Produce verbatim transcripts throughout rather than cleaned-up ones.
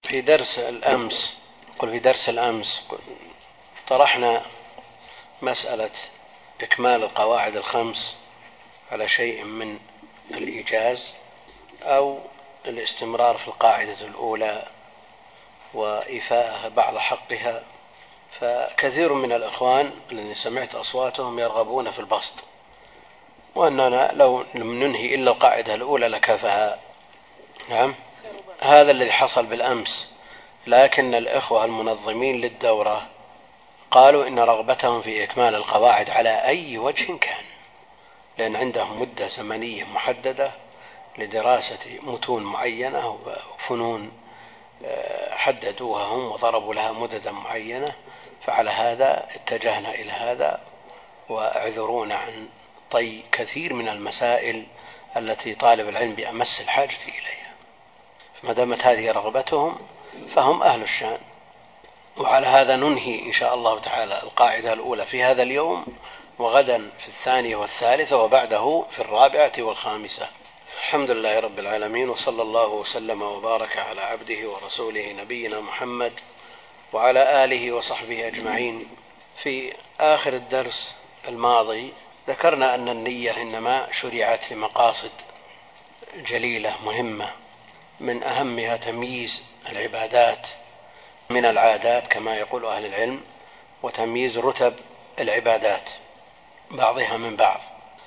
في درس الأمس قل في درس الأمس طرحنا مسألة إكمال القواعد الخمس على شيء من الإيجاز أو الاستمرار في القاعدة الأولى وإيفاءها بعض حقها. فكثير من الأخوان الذين سمعت أصواتهم يرغبون في البسط، وأننا لو لم ننهي إلا القاعدة الأولى لكفها. نعم، هذا الذي حصل بالأمس، لكن الإخوة المنظمين للدورة قالوا إن رغبتهم في إكمال القواعد على أي وجه كان، لأن عندهم مدة زمنية محددة لدراسة متون معينة وفنون حددوها هم وضربوا لها مددا معينة، فعلى هذا اتجهنا إلى هذا، واعذرونا عن طي كثير من المسائل التي طالب العلم بأمس الحاجة إليها. فما دامت هذه رغبتهم فهم أهل الشان، وعلى هذا ننهي إن شاء الله تعالى القاعدة الأولى في هذا اليوم، وغدا في الثانية والثالثة، وبعده في الرابعة والخامسة. الحمد لله رب العالمين، وصلى الله وسلم وبارك على عبده ورسوله نبينا محمد وعلى آله وصحبه أجمعين. في آخر الدرس الماضي ذكرنا أن النية إنما شرعت لمقاصد جليلة مهمة، من أهمها تمييز العبادات من العادات كما يقول أهل العلم، وتمييز رتب العبادات بعضها من بعض.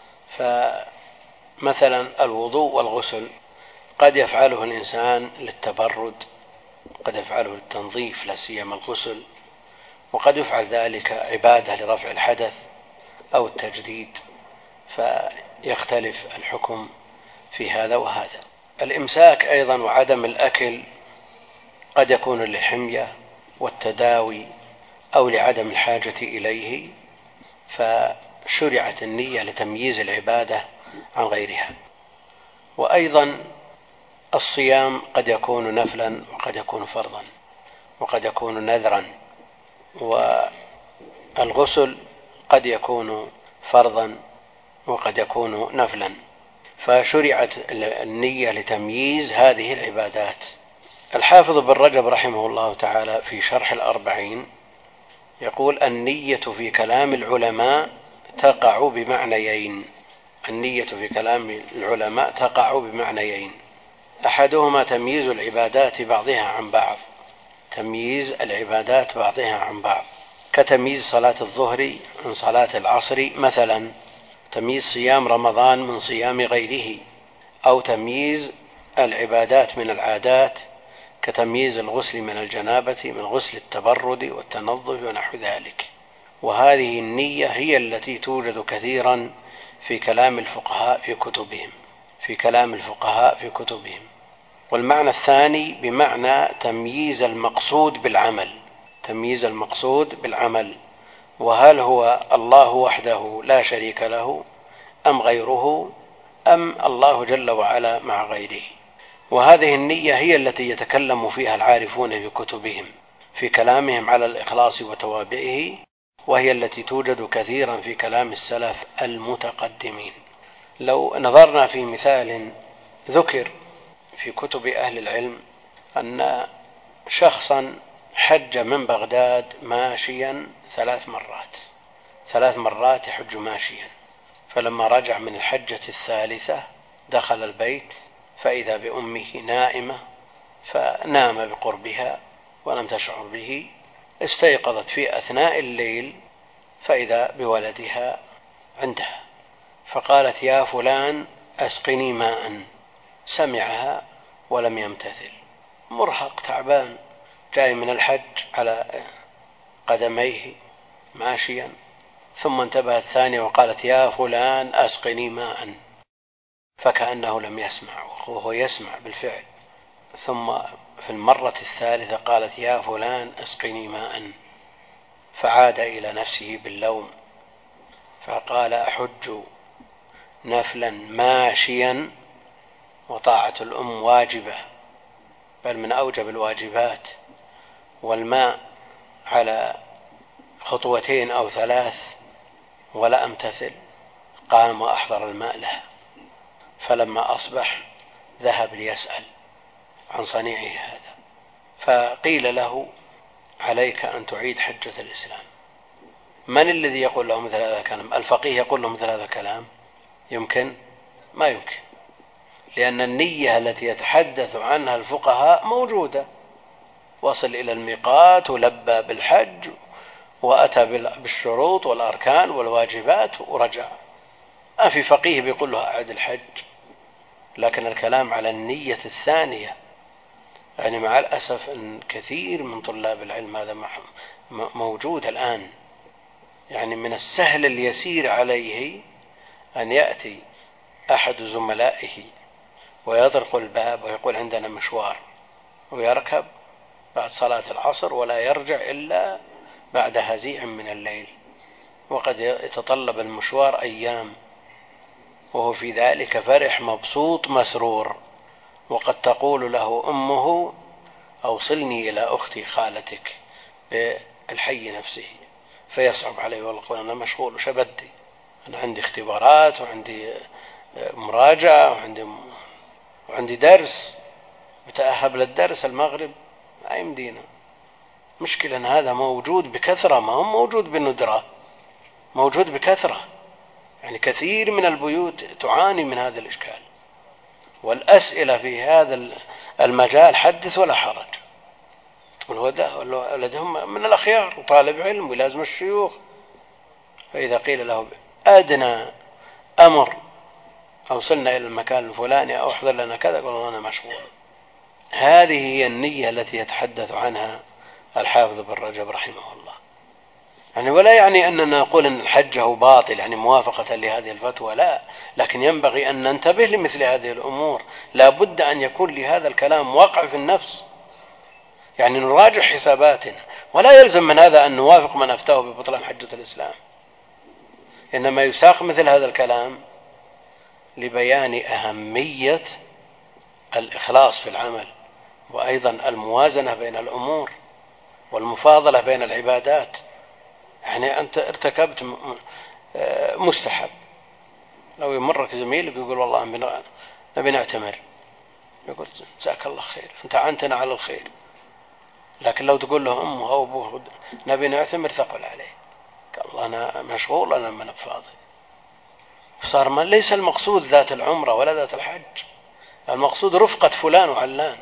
فمثلا الوضوء والغسل قد يفعله الإنسان للتبرد، قد يفعله للتنظيف لا سيما الغسل، وقد يفعل ذلك عبادة لرفع الحدث أو التجديد، فيختلف الحكم في هذا وهذا. الإمساك أيضا وعدم الأكل قد يكون للحمية والتداوي أو لعدم الحاجة إليه، فشرعت النية لتمييز العبادة عن غيرها. وأيضا الصيام قد يكون نفلا وقد يكون فرضا وقد يكون نذرا، والغسل قد يكون فرضا وقد يكون نفلا، فشرعت النية لتمييز هذه العبادات. الحافظ بن رجب رحمه الله تعالى في شرح الأربعين يقول: النية في كلام العلماء تقع بمعنيين. النية في كلام العلماء تقع بمعنيين: أحدهما تمييز العبادات بعضها عن بعض، تمييز العبادات بعضها عن بعض، كتمييز صلاة الظهر من صلاة العصر مثلا، تمييز صيام رمضان من صيام غيره، أو تمييز العبادات من العادات كتمييز الغسل من الجنابة من غسل التبرد والتنظف ونحو ذلك. وهذه النية هي التي توجد كثيرا في كلام الفقهاء في كتبهم في كلام الفقهاء في كتبهم. والمعنى الثاني بمعنى تمييز المقصود بالعمل، تمييز المقصود بالعمل، وهل هو الله وحده لا شريك له أم غيره أم الله جل وعلا مع غيره. وهذه النية هي التي يتكلم فيها العارفون في كتبهم في كلامهم على الإخلاص وتوابعه، وهي التي توجد كثيرا في كلام السلف المتقدمين. لو نظرنا في مثال ذكر في كتب أهل العلم أن شخصا حج من بغداد ماشيا ثلاث مرات ثلاث مرات يحج ماشيا، فلما رجع من الحجة الثالثة دخل البيت فإذا بأمه نائمة، فنام بقربها ولم تشعر به، استيقظت في أثناء الليل فإذا بولدها عندها، فقالت: يا فلان أسقني ماء. سمعها ولم يمتثل، مرهق تعبان جاي من الحج على قدميه ماشيا، ثم انتبهت ثانية وقالت: يا فلان أسقني ماء، فكأنه لم يسمع وهو يسمع بالفعل. ثم في المرة الثالثة قالت: يا فلان أسقني ماء، فعاد إلى نفسه باللوم، فقال: أحج نفلا ماشيا، وطاعة الأم واجبة بل من أوجب الواجبات، والماء على خطوتين أو ثلاث ولا أمتثل. قام وأحضر الماء له، فلما أصبح ذهب ليسأل عن صنيعه هذا، فقيل له عليك أن تعيد حجة الإسلام. من الذي يقول له مثل هذا الكلام؟ الفقيه يقول له مثل هذا الكلام؟ يمكن؟ ما يمكن، لأن النية التي يتحدث عنها الفقهاء موجودة. وصل إلى الميقات ولبى بالحج وأتى بالشروط والأركان والواجبات ورجع. ما في فقيه بيقول له أعد الحج. لكن الكلام على النية الثانية، يعني مع الأسف أن كثير من طلاب العلم هذا موجود الآن. يعني من السهل اليسير عليه أن يأتي أحد زملائه ويطرق الباب ويقول عندنا مشوار، ويركب بعد صلاة العصر ولا يرجع إلا بعد هزيع من الليل، وقد يتطلب المشوار أيام، وهو في ذلك فرح مبسوط مسرور. وقد تقول له أمه أوصلني إلى أختي خالتك بالحي نفسه، فيصعب عليه ويقول أنا مشغول وشبدي، أنا عندي اختبارات وعندي مراجعة وعندي, وعندي درس، بتأهب للدرس المغرب، ما يمدينا. مشكلة أن هذا موجود بكثرة، ما هو موجود بندرة، موجود بكثرة. يعني كثير من البيوت تعاني من هذا الإشكال، والأسئلة في هذا المجال حدث ولا حرج. تقول ولدهم من الأخيار وطالب علم ولازم الشيوخ، فإذا قيل له أدنى أمر أوصلنا إلى المكان الفلاني أو أحضر لنا كذا، قالوا أنا مشغول. هذه هي النية التي يتحدث عنها الحافظ بن رجب رحمه الله. يعني ولا يعني أننا نقول أن الحج هو باطل يعني موافقة لهذه الفتوى، لا، لكن ينبغي أن ننتبه لمثل هذه الأمور. لا بد أن يكون لهذا الكلام وقع في النفس، يعني نراجع حساباتنا، ولا يلزم من هذا أن نوافق من أفتاه ببطلان حجة الإسلام. إنما يساق مثل هذا الكلام لبيان أهمية الإخلاص في العمل، وأيضا الموازنة بين الأمور والمفاضلة بين العبادات. يعني أنت ارتكبت مستحب، لو يمرك زميلك يقول والله نبي نعتمر، يقول جزاك الله خير أنت عنتنا على الخير. لكن لو تقول له أمه أو أبوه نبي نعتمر ثقل عليه، قال الله أنا مشغول أنا من فاضي. فصار ما ليس المقصود ذات العمرة ولا ذات الحج، المقصود رفقة فلان وعلان.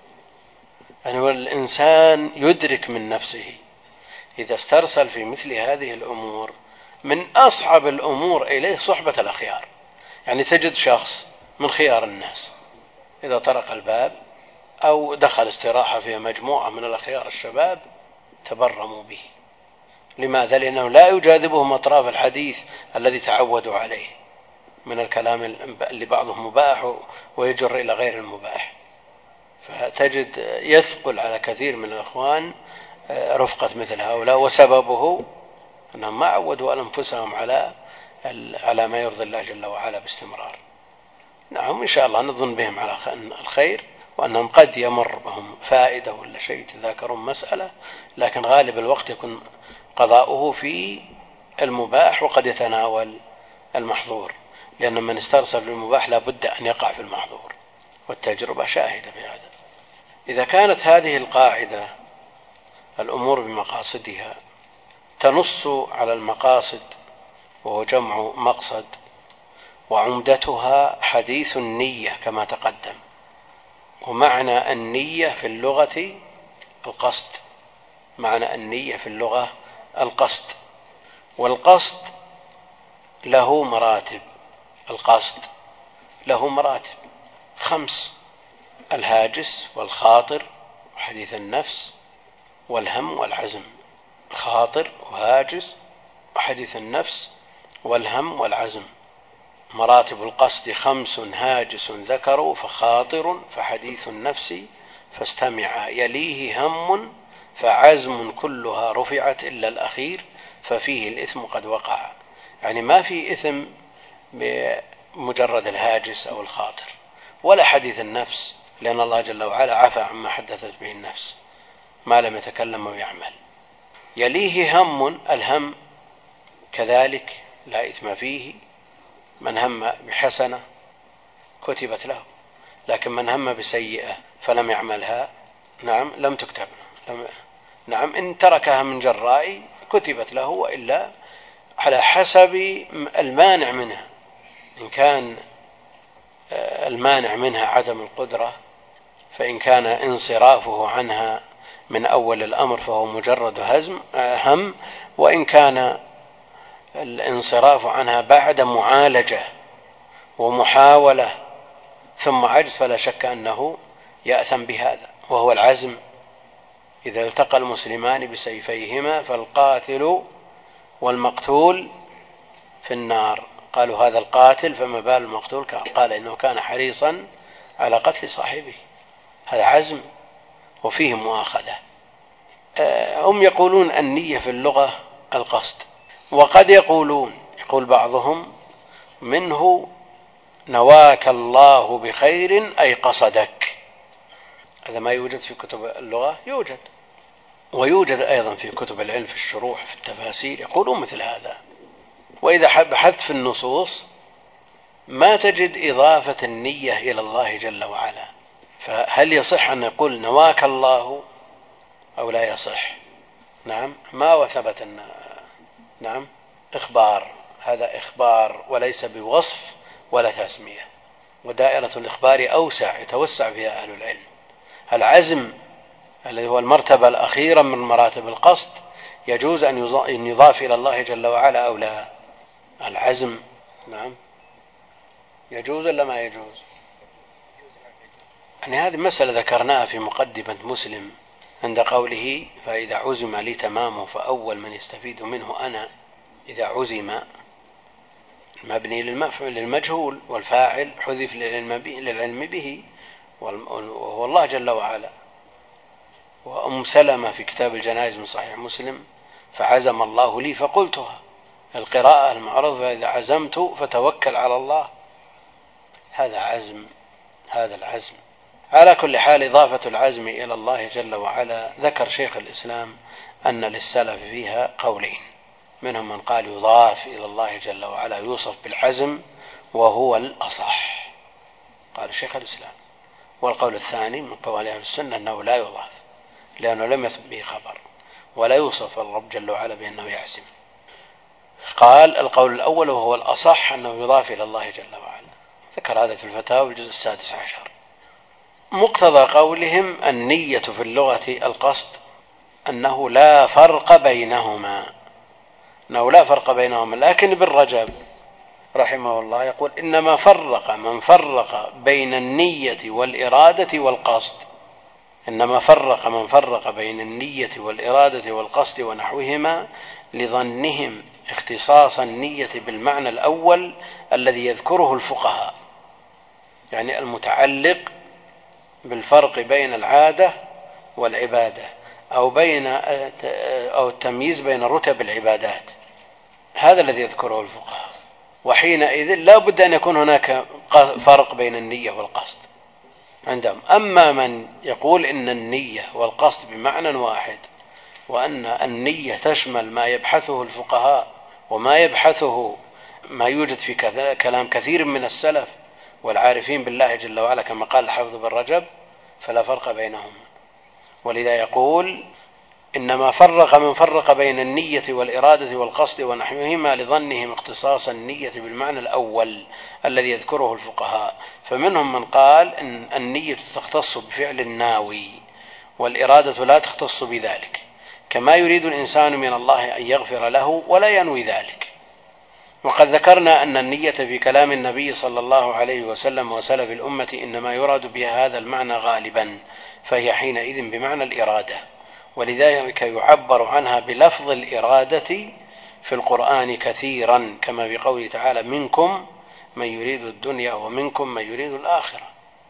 يعني والإنسان يدرك من نفسه إذا استرسل في مثل هذه الأمور، من أصعب الأمور إليه صحبة الأخيار. يعني تجد شخص من خيار الناس إذا طرق الباب أو دخل استراحة فيها مجموعة من الأخيار الشباب تبرموا به. لماذا؟ لأنه لا يجاذبهم أطراف الحديث الذي تعودوا عليه من الكلام اللي بعضه مباح ويجر إلى غير المباح. فتجد يثقل على كثير من الأخوان رفقة مثل هؤلاء، وسببه أنهم ما عودوا أنفسهم على على ما يرضي الله جل وعلا باستمرار. نعم إن شاء الله نظن بهم على الخير، وأنهم قد يمر بهم فائدة ولا شيء تذاكرون مسألة، لكن غالب الوقت يكون قضاؤه في المباح وقد يتناول المحظور، لأن من استرسل في المباح لا بد أن يقع في المحظور، والتجربة شاهدة في هذا. إذا كانت هذه القاعدة الأمور بمقاصدها تنص على المقاصد وهو جمع مقصد، وعمدتها حديث النية كما تقدم. ومعنى النية في اللغة القصد، معنى النية في اللغة القصد، والقصد له مراتب. القصد له مراتب خمس: الهاجس والخاطر وحديث النفس والهم والعزم. خاطر وهاجس وحديث النفس والهم والعزم. مراتب القصد خمس: هاجس ذكر فخاطر فحديث النفس فاستمع، يليه هم فعزم كلها رفعت إلا الأخير ففيه الإثم قد وقع. يعني ما في إثم بمجرد الهاجس أو الخاطر، ولا حديث النفس، لأن الله جل وعلا عفى عما حدثت به النفس ما لم يتكلم ويعمل. يليه هم، الهم كذلك لا إثم فيه، من هم بحسنة كتبت له، لكن من هم بسيئة فلم يعملها نعم لم تكتب لم نعم إن تركها من جراء كتبت له، وإلا على حسب المانع منها. إن كان المانع منها عدم القدرة فإن كان انصرافه عنها من أول الأمر فهو مجرد هزم هم، وإن كان الانصراف عنها بعد معالجة ومحاولة ثم عجز فلا شك أنه يأثم بهذا، وهو العزم. إذا التقى المسلمان بسيفيهما فالقاتل والمقتول في النار. قالوا هذا القاتل فما بال المقتول؟ قال إنه كان حريصا على قتل صاحبه. هذا عزم وفيه مؤاخذة. هم يقولون النية في اللغة القصد، وقد يقولون يقول بعضهم منه نواك الله بخير أي قصدك. هذا ما يوجد في كتب اللغة، يوجد ويوجد أيضا في كتب العلم في الشروح في التفاسير يقولون مثل هذا. وإذا بحثت في النصوص ما تجد إضافة النية إلى الله جل وعلا، فهل يصح أن نقول نواك الله أو لا يصح؟ نعم ما وثبت أن نعم إخبار، هذا إخبار وليس بوصف ولا تسمية، ودائرة الإخبار أوسع يتوسع فيها أهل العلم. العزم الذي هو المرتبة الأخيرة من مراتب القصد يجوز أن يضاف إلى الله جل وعلا أو لا؟ العزم نعم يجوز ولا ما يجوز؟ يعني هذه مسألة ذكرناها في مقدمة مسلم عند قوله فإذا عزم لي تمامه فأول من يستفيد منه أنا. إذا عزم مبني للمجهول والفاعل حذف للعلم به وهو الله جل وعلا. وأم سلمة في كتاب الجنائز من صحيح مسلم فعزم الله لي فقلتها، القراءة المعروفة إذا عزمت فتوكل على الله. هذا عزم، هذا العزم. على كل حال إضافة العزم إلى الله جل وعلا ذكر شيخ الإسلام أن للسلف فيها قولين، منهم من قال يضاف إلى الله جل وعلا يوصف بالعزم وهو الأصح، قال شيخ الإسلام. والقول الثاني من قول أهل السنة أنه لا يضاف لأنه لم يثبت به خبر، ولا يوصف الرب جل وعلا بأنه يعزم. قال القول الأول وهو الأصح أنه يضاف إلى الله جل وعلا، ذكر هذا في الفتاوى الجزء السادس عشر. مقتضى قولهم النية في اللغة القصد، أنه لا فرق بينهما، أنه لا فرق بينهما. لكن ابن رجب رحمه الله يقول إنما فرق من فرق بين النية والإرادة والقصد، إنما فرق من فرق بين النية والإرادة والقصد ونحوهما لظنهم اختصاص النية بالمعنى الأول الذي يذكره الفقهاء، يعني المتعلق بالفرق بين العادة والعبادة أو بين أو التمييز بين رتب العبادات، هذا الذي يذكره الفقهاء. وحينئذ لا بد أن يكون هناك فرق بين النية والقصد عندهم. أما من يقول إن النية والقصد بمعنى واحد، وأن النية تشمل ما يبحثه الفقهاء وما يبحثه ما يوجد في كلام كثير من السلف والعارفين بالله جل وعلا كما قال الحافظ بن رجب، فلا فرق بينهما. ولذا يقول إنما فرق من فرق بين النية والإرادة والقصد ونحوهما لظنهم اختصاص النية بالمعنى الأول الذي يذكره الفقهاء. فمنهم من قال إن النية تختص بفعل الناوي والإرادة لا تختص بذلك، كما يريد الإنسان من الله أن يغفر له ولا ينوي ذلك. وقد ذكرنا أن النية في كلام النبي صلى الله عليه وسلم وسلف الأمة إنما يراد بها هذا المعنى غالبا، فهي حينئذ بمعنى الإرادة، ولذلك يعبر عنها بلفظ الإرادة في القرآن كثيرا، كما بقوله تعالى منكم من يريد الدنيا ومنكم من يريد الآخرة،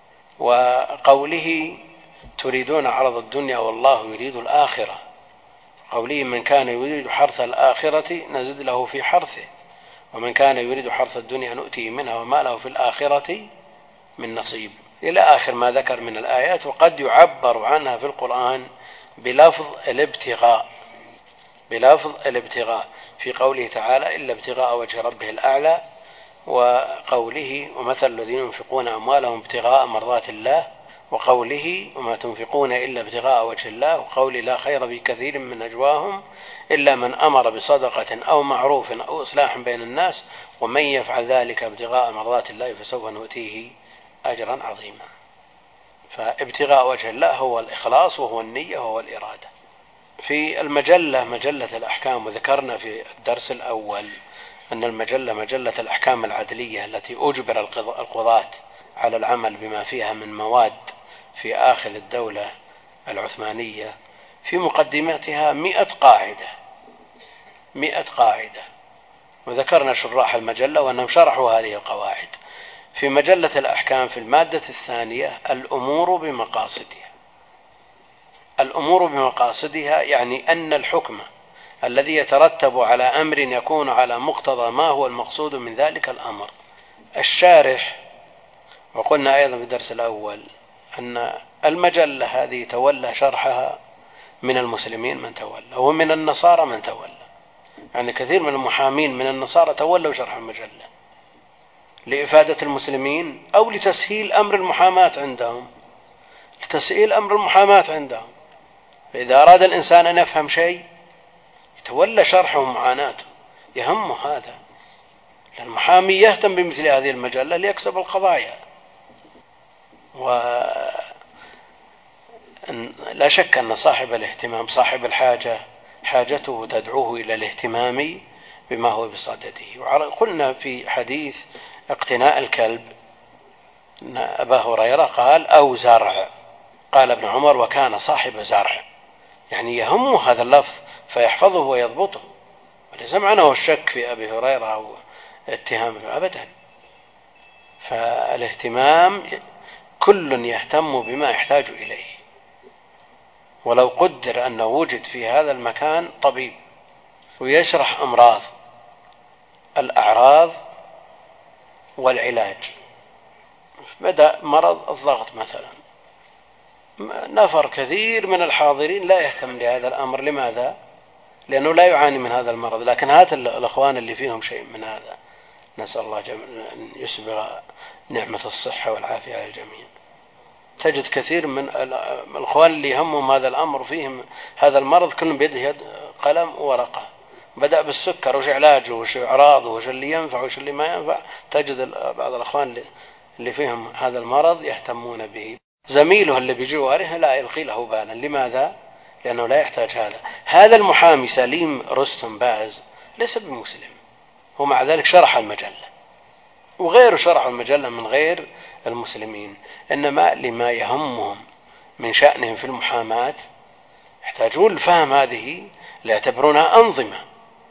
وقوله تريدون عرض الدنيا والله يريد الآخرة، قوله من كان يريد حرث الآخرة نزد له في حرثه ومن كان يريد حرث الدنيا نؤتيه منها وما له في الآخرة من نصيب، إلى آخر ما ذكر من الآيات. وقد يعبر عنها في القرآن بلفظ الابتغاء، بلفظ الابتغاء في قوله تعالى إلا ابتغاء وجه ربه الأعلى، وقوله ومثل الذين ينفقون أموالهم ابتغاء مرضات الله وقوله وما تنفقون إلا ابتغاء وجه الله، وقول لا خير في كثير من نجواهم إلا من أمر بصدقة أو معروف أو إصلاح بين الناس ومن يفعل ذلك ابتغاء مرضات الله فسوف نؤتيه أجرا عظيما. فابتغاء وجه الله هو الإخلاص وهو النية وهو الإرادة. في المجلة مجلة الأحكام، وذكرنا في الدرس الأول أن المجلة مجلة الأحكام العدلية التي أجبر القضاة على العمل بما فيها من مواد في آخر الدولة العثمانية، في مقدمتها مئة قاعدة مئة قاعدة، وذكرنا شراح المجلة وأنهم شرحوا هذه القواعد. في مجلة الأحكام في المادة الثانية الأمور بمقاصدها. الأمور بمقاصدها يعني أن الحكم الذي يترتب على أمر يكون على مقتضى ما هو المقصود من ذلك الأمر. الشارح، وقلنا أيضا في الدرس الأول أن المجلة هذه تولى شرحها من المسلمين من تولى، ومن النصارى من تولى، يعني كثير من المحامين من النصارى تولوا شرح المجلة لإفادة المسلمين أو لتسهيل أمر المحاماة عندهم لتسهيل أمر المحاماة عندهم فإذا أراد الإنسان أن يفهم شيء يتولى شرحه ومعاناته، يهمه هذا. المحامي يهتم بمثل هذه المجلة ليكسب القضايا. ولا شك أن صاحب الاهتمام صاحب الحاجة حاجته تدعوه إلى الاهتمام بما هو بصدده. وقلنا في حديث اقتناء الكلب أن أبا هريرة قال أو زرع، قال ابن عمر وكان صاحب زرع، يعني يهم هذا اللفظ فيحفظه ويضبطه، وليس معناه الشك في أبي هريرة أو اتهامه أبدا. فالاهتمام كل يهتم بما يحتاج إليه. ولو قدر أنه وجد في هذا المكان طبيب ويشرح أمراض الأعراض والعلاج، بدأ مرض الضغط مثلا، نفر كثير من الحاضرين لا يهتم لهذا الأمر. لماذا؟ لأنه لا يعاني من هذا المرض. لكن هات الأخوان اللي فيهم شيء من هذا، نسأل الله أن يسبغ نعمة الصحة والعافية على الجميع، تجد كثير من الأخوان اللي يهمهم هذا الأمر فيهم هذا المرض كلهم بيده قلم وورقة، بدأ بالسكر وش علاجه وش أعراضه وش اللي ينفع وش اللي ما ينفع. تجد بعض الأخوان اللي فيهم هذا المرض يهتمون به، زميله اللي بجواره لا يلقي له بالا. لماذا؟ لأنه لا يحتاج هذا. هذا المحامي سليم رستم باز ليس بمسلم، ومع ذلك شرح المجلة، وغيره شرح المجلة من غير المسلمين، إنما لما يهمهم من شأنهم في المحاماة يحتاجون لفهم هذه، ليعتبرونها أنظمة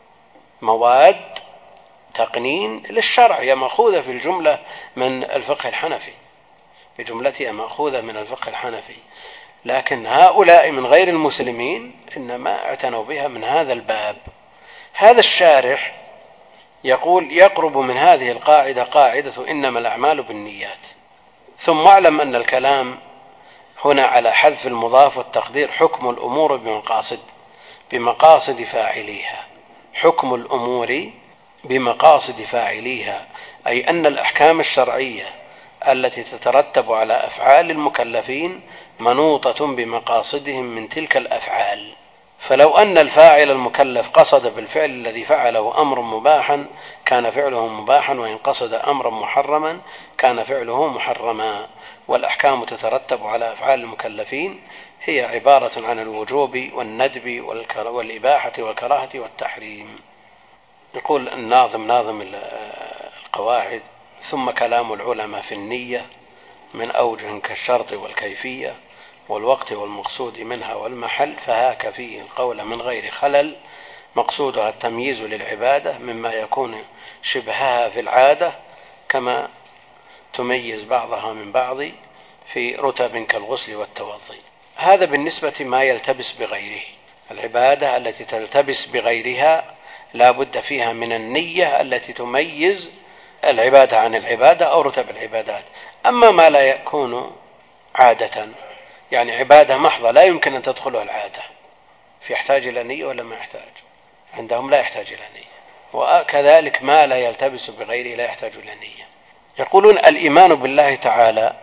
مواد تقنين للشرع، هي مأخوذة في الجملة من الفقه الحنفي، في جملتها مأخوذة من الفقه الحنفي. لكن هؤلاء من غير المسلمين إنما اعتنوا بها من هذا الباب. هذا الشارح يقول يقرب من هذه القاعدة قاعدة إنما الأعمال بالنيات. ثم اعلم أن الكلام هنا على حذف المضاف والتقدير حكم الأمور بمقاصد بمقاصد فاعليها. حكم الأمور بمقاصد فاعليها أي أن الأحكام الشرعية التي تترتب على أفعال المكلفين منوطة بمقاصدهم من تلك الأفعال. فلو أن الفاعل المكلف قصد بالفعل الذي فعله أمر مباحا كان فعله مباحا، وإن قصد أمرا محرما كان فعله محرما. والأحكام تترتب على أفعال المكلفين هي عبارة عن الوجوب والندب والإباحة والكراهة والتحريم. يقول الناظم ناظم القواعد ثم كلام العلماء في النية من أوجه كالشرط والكيفية والوقت والمقصود منها والمحل، فهاك فيه القول من غير خلل، مقصودها التمييز للعبادة مما يكون شبهها في العادة كما تميز بعضها من بعض في رتب كالغسل والتوضي. هذا بالنسبة ما يلتبس بغيره. العبادة التي تلتبس بغيرها لا بد فيها من النية التي تميز العبادة عن العبادة أو رتب العبادات. أما ما لا يكون عادة، يعني عبادة محضة لا يمكن أن تدخلها العادة، في يحتاج إلى نية ولا ما يحتاج؟ عندهم لا يحتاج إلى نية. وكذلك ما لا يلتبس بغيره لا يحتاج إلى نية. يقولون الإيمان بالله تعالى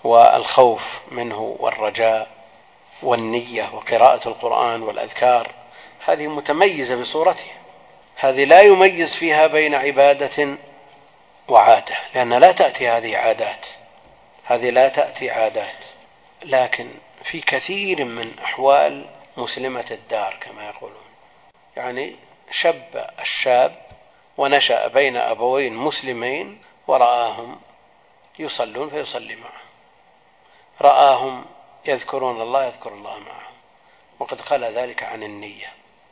والخوف منه والرجاء والنية وقراءة القرآن والأذكار، هذه متميزة بصورتها، هذه لا يميز فيها بين عبادة وعادة، لأن لا تأتي هذه عادات، هذه لا تأتي عادات. لكن في كثير من أحوال مسلمة الدار كما يقولون، يعني شب الشاب ونشأ بين أبوين مسلمين ورآهم يصلون فيصلي معهم، رآهم يذكرون الله يذكر الله معهم، وقد خلا ذلك عن النية.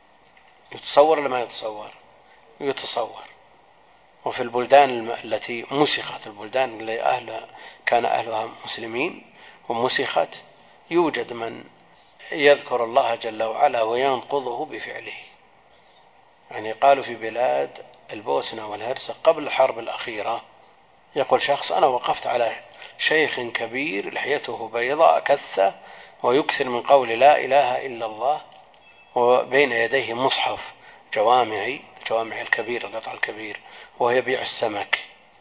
يتصور لما يتصور يتصور. وفي البلدان التي مسخت، البلدان اللي أهلها كان أهلها مسلمين ومسخت، يوجد من يذكر الله جل وعلا وينقضه بفعله. يعني قالوا في بلاد البوسنة والهرسك قبل الحرب الأخيرة، يقول شخص: أنا وقفت على شيخ كبير لحيته بيضاء كثة ويكثر من قول لا إله إلا الله، وبين يديه مصحف جوامعي، جوامع الكبير، القطع الكبير، وهو يبيع السمك.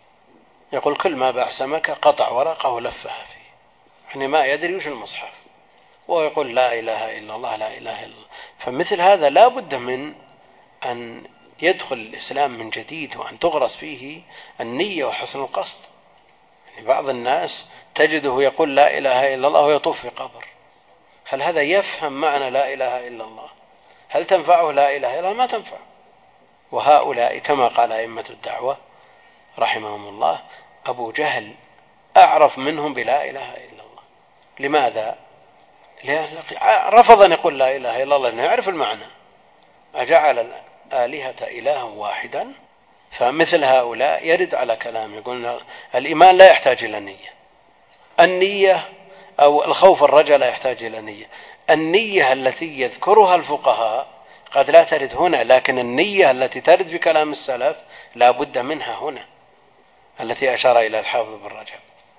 يقول كل ما باع سمكة قطع ورقة ولفها فيه، يعني ما يدري وش المصحف، وهو يقول لا إله إلا الله لا إله إلا الله. فمثل هذا لا بد من أن يدخل الإسلام من جديد، وأن تغرس فيه النية وحسن القصد. يعني بعض الناس تجده يقول لا إله إلا الله ويطوف في قبر، هل هذا يفهم معنى لا إله إلا الله؟ هل تنفعه لا إله إلا الله؟ ما تنفع. وهؤلاء كما قال أئمة الدعوة رحمهم الله: أبو جهل أعرف منهم بلا إله إلا الله. لماذا؟ لأنه رفض أن يقول لا إله إلا الله لأنه يعرف المعنى. أجعل الآلهة إلها واحدا؟ فمثل هؤلاء يرد على كلام يقول الإيمان لا يحتاج إلى نية، النية أو الخوف الرجاء لا يحتاج إلى نية. النية التي يذكرها الفقهاء قد لا ترد هنا، لكن النية التي ترد في كلام السلف لا بد منها هنا، التي أشار إلى الحافظ بن رجب.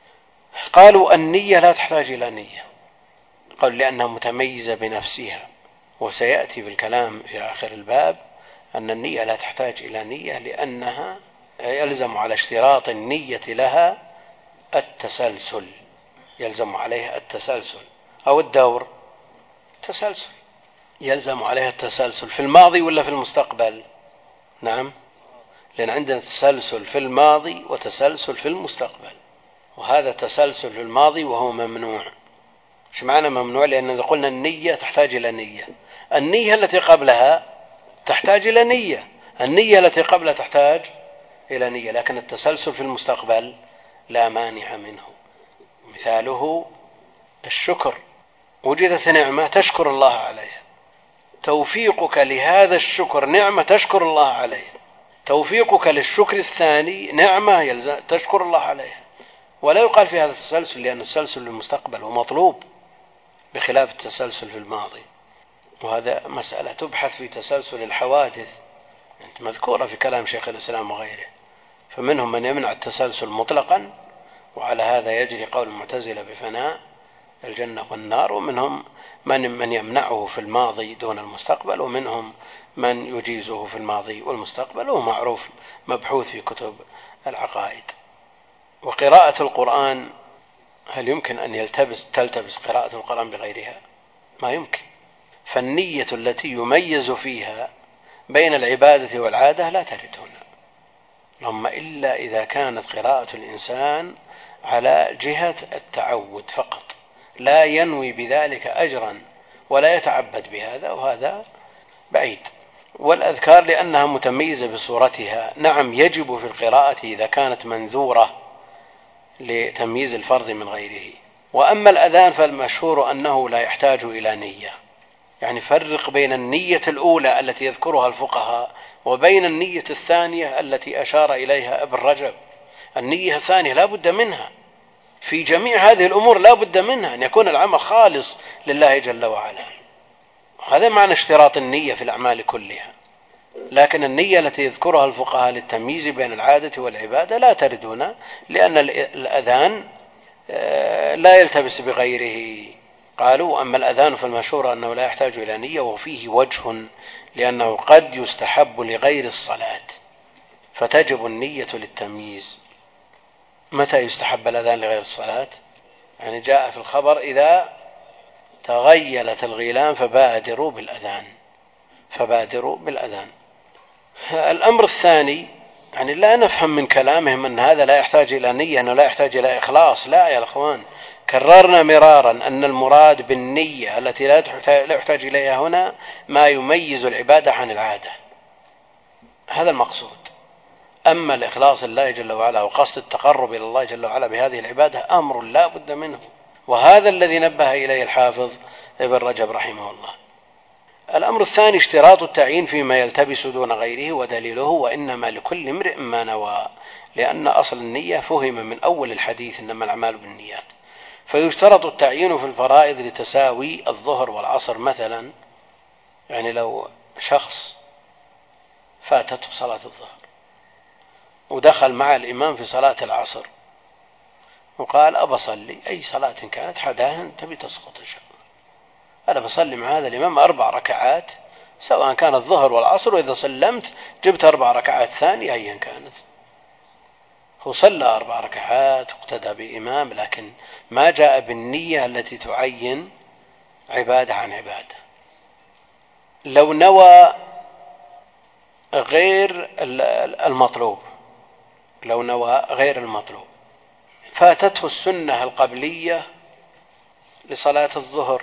قالوا النية لا تحتاج إلى نية، قالوا لأنها متميزة بنفسها، وسيأتي بالكلام في آخر الباب أن النية لا تحتاج إلى نية، لأنها يلزم على اشتراط النية لها التسلسل، يلزم عليها التسلسل أو الدور، تسلسل يلزم عليها التسلسل في الماضي ولا في المستقبل؟ نعم، لأن عندنا تسلسل في الماضي وتسلسل في المستقبل، وهذا تسلسل في الماضي وهو ممنوع. ايش معنى ممنوع؟ لأن إذا قلنا النية تحتاج إلى نية، النية التي قبلها تحتاج إلى نية، النية التي قبلها تحتاج إلى نية، لكن التسلسل في المستقبل لا مانع منه. مثاله الشكر، وجدت نعمة تشكر الله عليها، توفيقك لهذا الشكر نعمة تشكر الله عليها، توفيقك للشكر الثاني نعمة تشكر الله عليها، ولا يقال في هذا التسلسل، لأن التسلسل للمستقبل ومطلوب بخلاف التسلسل في الماضي. وهذا مسألة تبحث في تسلسل الحوادث مذكورة في كلام شيخ الإسلام وغيره، فمنهم من يمنع التسلسل مطلقا، وعلى هذا يجري قول المعتزلة بفناء الجنة والنار، ومنهم من من يمنعه في الماضي دون المستقبل، ومنهم من يجيزه في الماضي والمستقبل، وهو معروف مبحوث في كتب العقائد. وقراءة القرآن، هل يمكن أن يلتبس تلتبس قراءة القرآن بغيرها؟ ما يمكن. فالنية التي يميز فيها بين العبادة والعادة لا ترد هنا، اللهم إلا إذا كانت قراءة الإنسان على جهة التعود فقط، لا ينوي بذلك أجرا ولا يتعبد بهذا، وهذا بعيد. والأذكار لأنها متميزة بصورتها، نعم يجب في القراءة إذا كانت منذورة لتمييز الفرض من غيره. وأما الأذان فالمشهور أنه لا يحتاج إلى نية، يعني فرق بين النية الأولى التي يذكرها الفقهاء وبين النية الثانية التي أشار إليها ابن رجب. النية الثانية لا بد منها في جميع هذه الأمور، لا بد منها أن يكون العمل خالص لله جل وعلا، هذا معنى اشتراط النية في الأعمال كلها. لكن النية التي يذكرها الفقهاء للتمييز بين العادة والعبادة لا ترد هنا، لأن الأذان لا يلتبس بغيره. قالوا أما الأذان فالمشهور أنه لا يحتاج إلى نية، وفيه وجه، لأنه قد يستحب لغير الصلاة فتجب النية للتمييز. متى يستحب الأذان لغير الصلاة؟ يعني جاء في الخبر إذا تغيلت الغيلان فبادروا بالأذان فبادروا بالأذان. الأمر الثاني، يعني لا نفهم من كلامهم أن هذا لا يحتاج إلى نية، أنه لا يحتاج إلى إخلاص. لا يا الأخوان، كررنا مرارا أن المراد بالنية التي لا يحتاج إليها هنا ما يميز العبادة عن العادة، هذا المقصود. أما الإخلاص لله جل وعلا وقصد التقرب إلى الله جل وعلا بهذه العبادة أمر لا بد منه، وهذا الذي نبه إليه الحافظ ابن رجب رحمه الله. الأمر الثاني اشتراط التعيين فيما يلتبس دون غيره، ودليله وإنما لكل امرئ ما نوى، لأن أصل النية فهم من أول الحديث إنما الأعمال بالنيات. فيشترط التعيين في الفرائض لتساوي الظهر والعصر مثلا، يعني لو شخص فاتته صلاة الظهر ودخل مع الإمام في صلاة العصر وقال أبى أصلي أي صلاة كانت حداها تبي تسقط إن شاء الله، أنا بصلي مع هذا الإمام أربع ركعات سواء كان الظهر والعصر، وإذا سلمت جبت أربع ركعات ثانية أيا كانت. هو صلى أربع ركعات اقتدى بإمام، لكن ما جاء بالنية التي تعين عبادة عن عبادة. لو نوى غير المطلوب لو نوى غير المطلوب فاتته السنة القبلية لصلاة الظهر،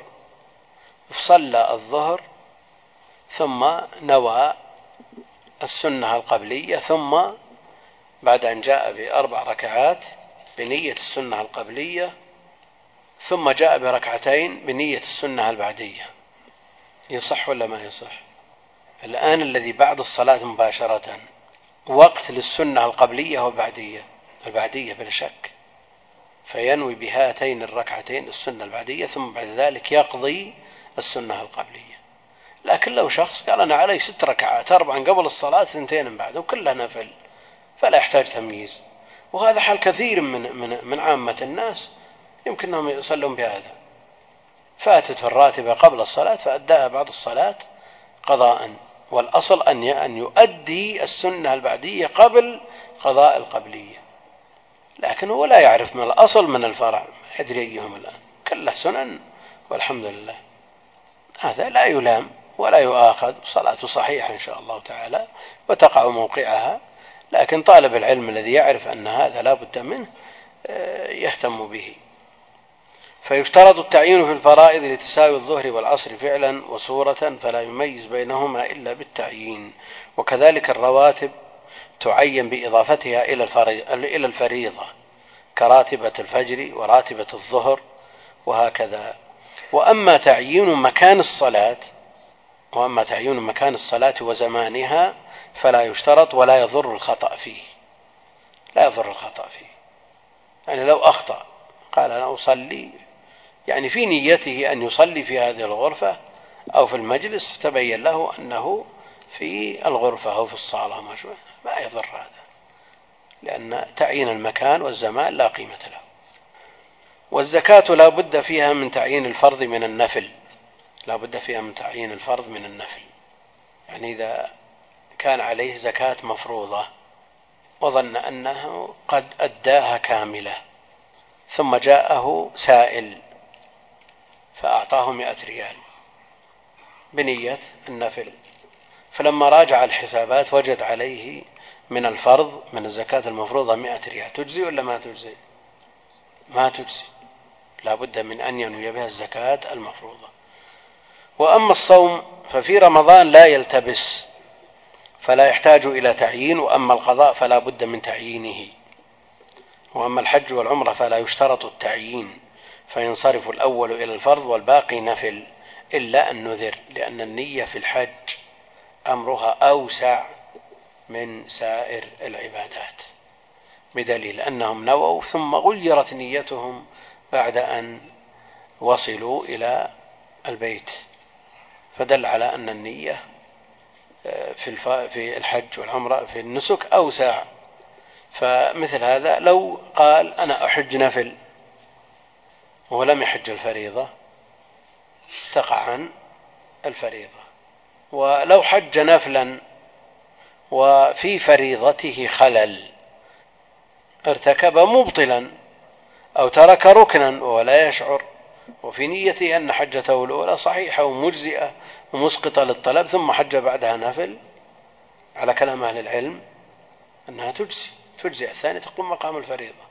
فصلى الظهر ثم نوى السنة القبلية، ثم بعد أن جاء بأربع ركعات بنية السنة القبلية ثم جاء بركعتين بنية السنة البعدية، يصح ولا ما يصح؟ الآن الذي بعد الصلاة مباشرة وقت للسنة القبلية والبعدية، البعدية بلا شك، فينوي بهاتين الركعتين السنة البعدية ثم بعد ذلك يقضي السنة القبلية. لكن لو شخص قال أنا علي ست ركعات، أربعا قبل الصلاة ثنتين بعد وكلها نفل، فلا يحتاج تمييز. وهذا حال كثير من, من, من عامة الناس يمكنهم يصلون بهذا، فاتت الراتبة قبل الصلاة فأداها بعد الصلاة قضاء، والأصل أن يؤدي السنة البعدية قبل قضاء القبلية، لكن هو لا يعرف من الأصل من الفرع، ما يدري أيهم الآن، كله سنن والحمد لله. هذا لا يلام ولا يؤاخذ، صلاته صحيحة إن شاء الله تعالى وتقع موقعها، لكن طالب العلم الذي يعرف أن هذا لا بد منه يهتم به. فيشترط التعيين في الفرائض لتساوي الظهر والعصر فعلا وصورة، فلا يميز بينهما إلا بالتعيين. وكذلك الرواتب تعين بإضافتها إلى الفريضة كراتبة الفجر وراتبة الظهر وهكذا. وأما تعيين مكان الصلاة وأما تعيين مكان الصلاة وزمانها فلا يشترط ولا يضر الخطأ فيه لا يضر الخطأ فيه يعني لو أخطأ قال أنا أصلي، يعني في نيته أن يصلي في هذه الغرفة أو في المجلس، فتبين له أنه في الغرفة أو في الصالة ما يضر هذا، لأن تعيين المكان والزمان لا قيمة له. والزكاة لا بد فيها من تعيين الفرض من النفل لا بد فيها من تعيين الفرض من النفل يعني إذا كان عليه زكاة مفروضة وظن أنه قد أداها كاملة ثم جاءه سائل فأعطاه مئة ريال بنية النفل، فلما راجع الحسابات وجد عليه من الفرض من الزكاة المفروضة مئة ريال، تجزي ولا ما تجزي؟ ما تجزي، لا بد من أن ينوي بها الزكاة المفروضة. وأما الصوم ففي رمضان لا يلتبس فلا يحتاج إلى تعيين، وأما القضاء فلا بد من تعيينه. وأما الحج والعمرة فلا يشترط التعيين، فينصرف الأول إلى الفرض والباقي نفل، إلا أن نذر، لأن النية في الحج أمرها أوسع من سائر العبادات، بدليل أنهم نووا ثم غيرت نيتهم بعد أن وصلوا إلى البيت، فدل على أن النية في الحج والعمرة في النسك أوسع. فمثل هذا لو قال أنا أحج نفل ولم يحج الفريضة تقع عن الفريضة، ولو حج نفلا وفي فريضته خلل ارتكب مبطلا أو ترك ركنا ولا يشعر، وفي نيته أن حجته الأولى صحيحة ومجزئة ومسقطة للطلب، ثم حج بعدها نفل، على كلام أهل العلم أنها تجزي تجزي الثانية تقوم مقام الفريضة.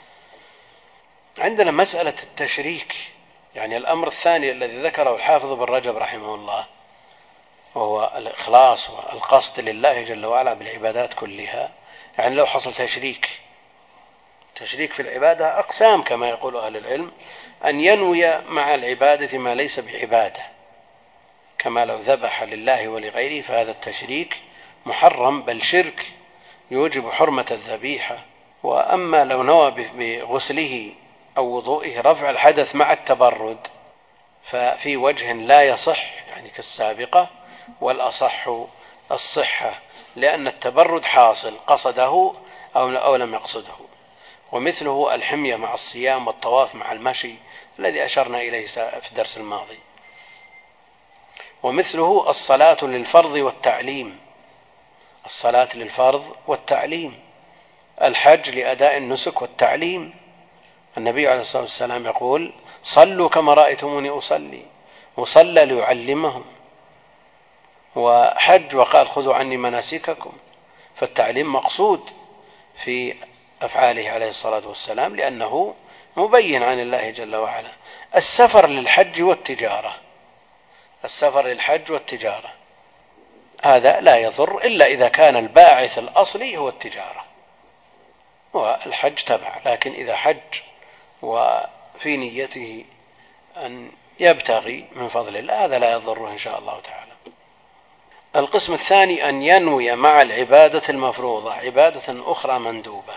عندنا مسألة التشريك، يعني الأمر الثاني الذي ذكره الحافظ بن رجب رحمه الله، وهو الإخلاص والقصد لله جل وعلا بالعبادات كلها. يعني لو حصل تشريك تشريك في العبادة أقسام كما يقول أهل العلم، أن ينوي مع العبادة ما ليس بعبادة، كما لو ذبح لله ولغيره فهذا التشريك محرم بل شرك يوجب حرمة الذبيحة. وأما لو نوى بغسله أو وضوئه رفع الحدث مع التبرد ففي وجه لا يصح، يعني كالسابقة، والأصح الصحة، لأن التبرد حاصل قصده أو لم يقصده. ومثله الحمية مع الصيام والطواف مع المشي الذي أشرنا إليه في الدرس الماضي. ومثله الصلاة للفرض والتعليم الصلاة للفرض والتعليم الحج لأداء النسك والتعليم. النبي عليه الصلاة والسلام يقول: صلوا كما رأيتموني أصلي، وصلى ليعلمهم. وحج وقال: خذوا عني مناسككم. فالتعليم مقصود في أفعاله عليه الصلاة والسلام لأنه مبين عن الله جل وعلا. السفر للحج والتجارة السفر للحج والتجارة هذا لا يضر إلا إذا كان الباعث الأصلي هو التجارة والحج تبع، لكن إذا حج وفي نيته أن يبتغي من فضل الله هذا لا يضره إن شاء الله تعالى. القسم الثاني أن ينوي مع العبادة المفروضة عبادة أخرى مندوبة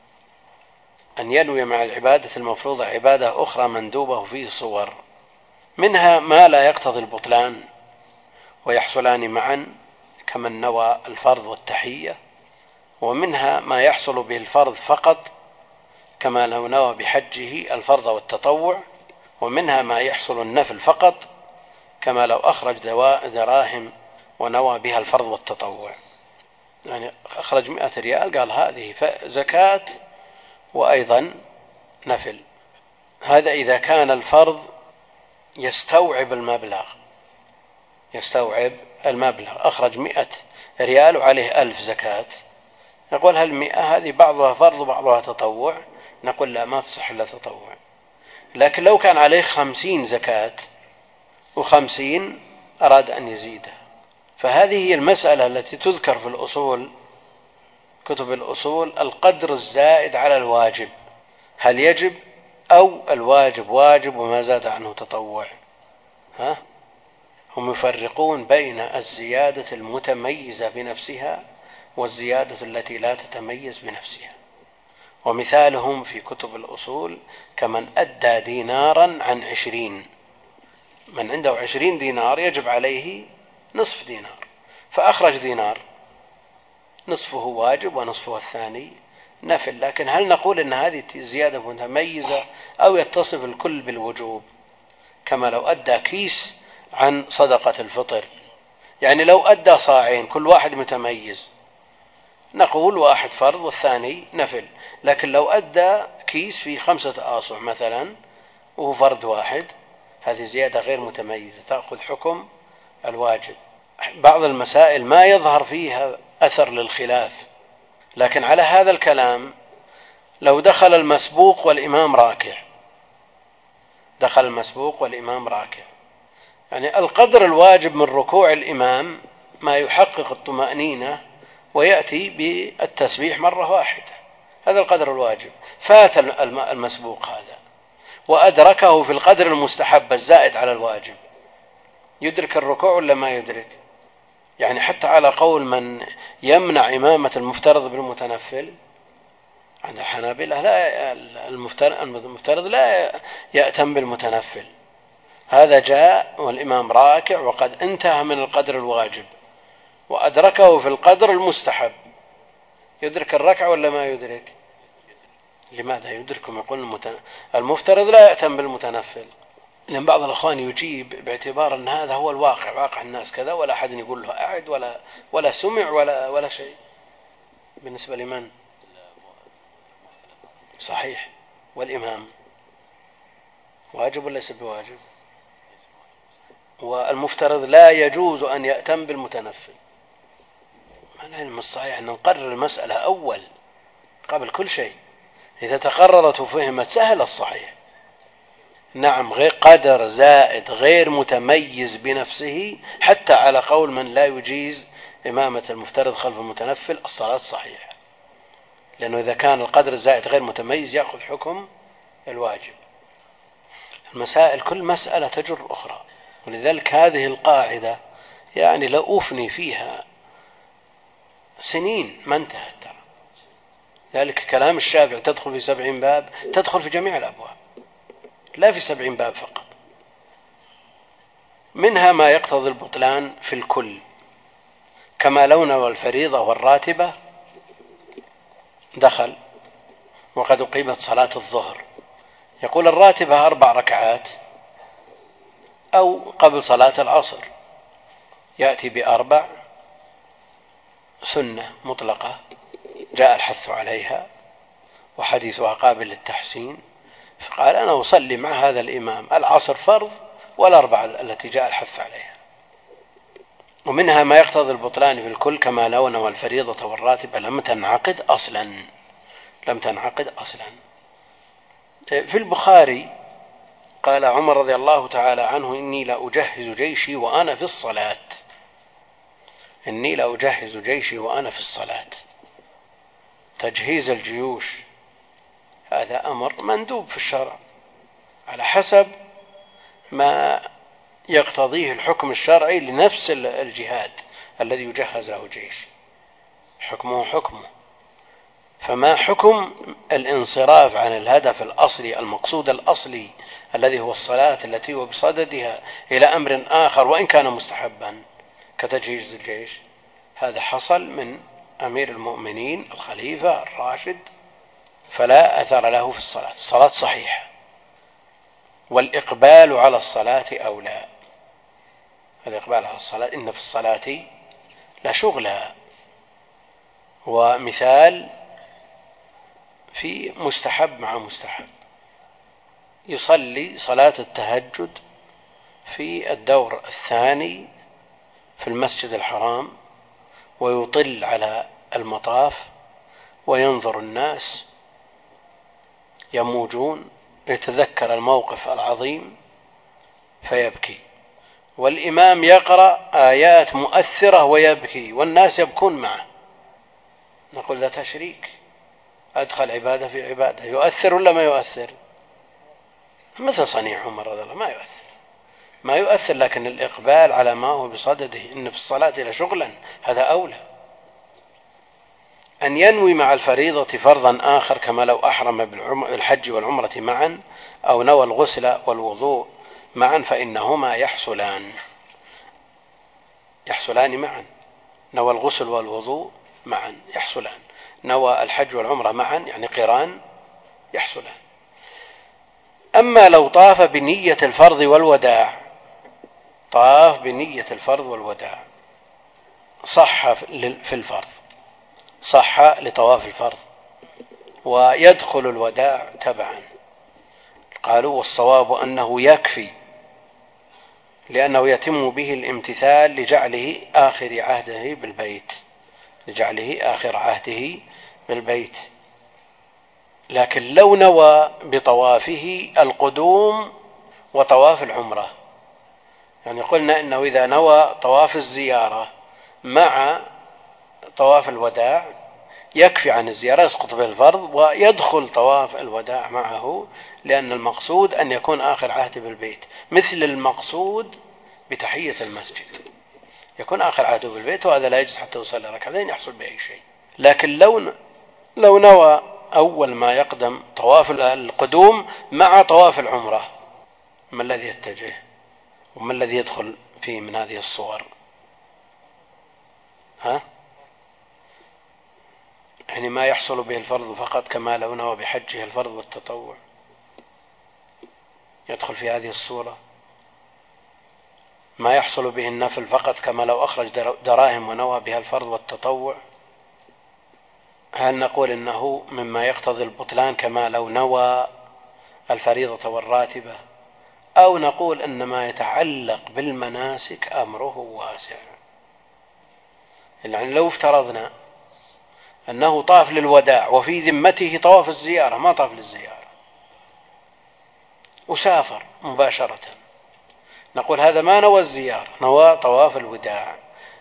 أن ينوي مع العبادة المفروضة عبادة أخرى مندوبة في صور، منها ما لا يقتضي البطلان ويحصلان معا كمن نوى الفرض والتحية، ومنها ما يحصل به الفرض فقط كما لو نوى بحجه الفرض والتطوع، ومنها ما يحصل النفل فقط كما لو أخرج دراهم ونوى بها الفرض والتطوع. يعني أخرج مئة ريال قال هذه زكاة وأيضا نفل. هذا إذا كان الفرض يستوعب المبلغ يستوعب المبلغ أخرج مئة ريال وعليه ألف زكاة، نقول هل مئة هذه بعضها فرض وبعضها تطوع؟ نقول لا، ما تصح إلا تطوع. لكن لو كان عليه خمسين زكاة وخمسين أراد أن يزيدها، فهذه هي المسألة التي تذكر في الأصول كتب الأصول، القدر الزائد على الواجب هل يجب أو الواجب واجب وما زاد عنه تطوع. ها؟ هم يفرقون بين الزيادة المتميزة بنفسها والزيادة التي لا تتميز بنفسها. ومثالهم في كتب الأصول كمن أدى دينارا عن عشرين، من عنده عشرين دينار يجب عليه نصف دينار فأخرج دينار، نصفه واجب ونصفه الثاني نفل. لكن هل نقول إن هذه زيادة متميزة أو يتصف الكل بالوجوب؟ كما لو أدى كيس عن صدقة الفطر، يعني لو أدى صاعين كل واحد متميز نقول واحد فرض والثاني نفل. لكن لو أدى كيس في خمسة آصع مثلا وهو فرض واحد، هذه زيادة غير متميزة تأخذ حكم الواجب. بعض المسائل ما يظهر فيها أثر للخلاف، لكن على هذا الكلام لو دخل المسبوق والإمام راكع دخل المسبوق والإمام راكع يعني القدر الواجب من ركوع الإمام ما يحقق الطمأنينة ويأتي بالتسبيح مرة واحدة، هذا القدر الواجب. فات المسبوق هذا وأدركه في القدر المستحب الزائد على الواجب، يدرك الركوع ولا ما يدرك؟ يعني حتى على قول من يمنع إمامة المفترض بالمتنفل عند الحنابلة لا، المفترض لا يأتم بالمتنفل، هذا جاء والإمام راكع وقد انتهى من القدر الواجب وأدركه في القدر المستحب، يدرك الركعة ولا ما يدرك؟ لماذا يدركهم؟ يقول المفترض لا يأتم بالمتنفل، لأن بعض الأخوان يجيب باعتبار أن هذا هو الواقع، واقع الناس كذا، ولا أحد يقول له أعد ولا ولا سمع ولا ولا شيء. بالنسبة لمن؟ صحيح، والإمام واجب ولا ليس بواجب؟ والمفترض لا يجوز أن يأتم بالمتنفل. العلم الصحيح أن نقرر المسألة أول قبل كل شيء، إذا تقررت وفهمت سهل الصحيح. نعم، غير قدر زائد غير متميز بنفسه، حتى على قول من لا يجيز إمامة المفترض خلف المتنفل الصلاة صحيحة، لأنه إذا كان القدر الزائد غير متميز يأخذ حكم الواجب. المسائل كل مسألة تجر أخرى، ولذلك هذه القاعدة يعني لو أفني فيها سنين ما انتهت. ترى ذلك كلام الشافعي تدخل في سبعين باب، تدخل في جميع الأبواب لا في سبعين باب فقط. منها ما يقتضي البطلان في الكل، كما لو نوى الفريضة والراتبة دخل وقد أقيمت صلاة الظهر، يقول الراتبة أربع ركعات، أو قبل صلاة العصر يأتي بأربع سنة مطلقة جاء الحث عليها وحديثها قابل للتحسين، فقال أنا أصلي مع هذا الإمام العصر فرض والأربع التي جاء الحث عليها. ومنها ما يقتضي البطلان في الكل، كما لو نوى الفريضة والراتبة لم تنعقد أصلا لم تنعقد أصلا. في البخاري قال عمر رضي الله تعالى عنه إني لأجهز جيشي وأنا في الصلاة إني لأجهز جيشي وأنا في الصلاة. تجهيز الجيوش هذا أمر مندوب في الشرع على حسب ما يقتضيه الحكم الشرعي لنفس الجهاد الذي يجهز له جيش، حكمه حكمه. فما حكم الانصراف عن الهدف الأصلي المقصود الأصلي الذي هو الصلاة التي هو بصددها إلى أمر آخر وإن كان مستحبا كتجهيز الجيش، هذا حصل من أمير المؤمنين الخليفة الراشد، فلا أثر له في الصلاة. الصلاة صحيحة، والإقبال على الصلاة أولى. الإقبال على الصلاة إن في الصلاة لشغلا. ومثال في مستحب مع مستحب، يصلي صلاة التهجد في الدور الثاني في المسجد الحرام ويطل على المطاف وينظر الناس يموجون، يتذكر الموقف العظيم فيبكي، والإمام يقرأ آيات مؤثرة ويبكي والناس يبكون معه، نقول ذا تشريك، أدخل عبادة في عبادة. يؤثر ولا ما يؤثر؟ مثل صنيع عمر رضي الله ما يؤثر ما يؤثر لكن الإقبال على ما هو بصدده إن في الصلاة لشغلا هذا أولى. أن ينوي مع الفريضة فرضا آخر، كما لو أحرم بالحج والعمرة معا أو نوى الغسل والوضوء معا فإنهما يحصلان يحصلان معا. نوى الغسل والوضوء معا يحصلان، نوى الحج والعمرة معا يعني قران يحصلان. أما لو طاف بنية الفرض والوداع طاف بنية الفرض والوداع صح في الفرض، صح لطواف الفرض ويدخل الوداع تبعا. قالوا والصواب أنه يكفي، لأنه يتم به الامتثال لجعله آخر عهده بالبيت لجعله آخر عهده بالبيت. لكن لو نوى بطوافه القدوم وطواف العمرة، يعني قلنا إنه إذا نوى طواف الزيارة مع طواف الوداع يكفي عن الزيارة يسقط به الفرض ويدخل طواف الوداع معه، لأن المقصود أن يكون آخر عهد بالبيت، مثل المقصود بتحية المسجد يكون آخر عهده بالبيت، وهذا لا يجوز حتى يصلي ركعتين يحصل به شيء. لكن لو لو نوى أول ما يقدم طواف القدوم مع طواف العمرة، ما الذي يتجه وما الذي يدخل فيه من هذه الصور؟ ها؟ يعني ما يحصل به الفرض فقط، كما لو نوى بحجه الفرض والتطوع يدخل في هذه الصورة. ما يحصل به النفل فقط، كما لو أخرج دراهم ونوى بها الفرض والتطوع. هل نقول إنه مما يقتضي البطلان كما لو نوى الفريضة والراتبة أو نقول أن ما يتعلق بالمناسك أمره واسع. يعني لو افترضنا أنه طاف للوداع وفي ذمته طواف الزيارة، ما طاف للزيارة وسافر مباشرة، نقول هذا ما نوى الزيارة، نوى طواف الوداع.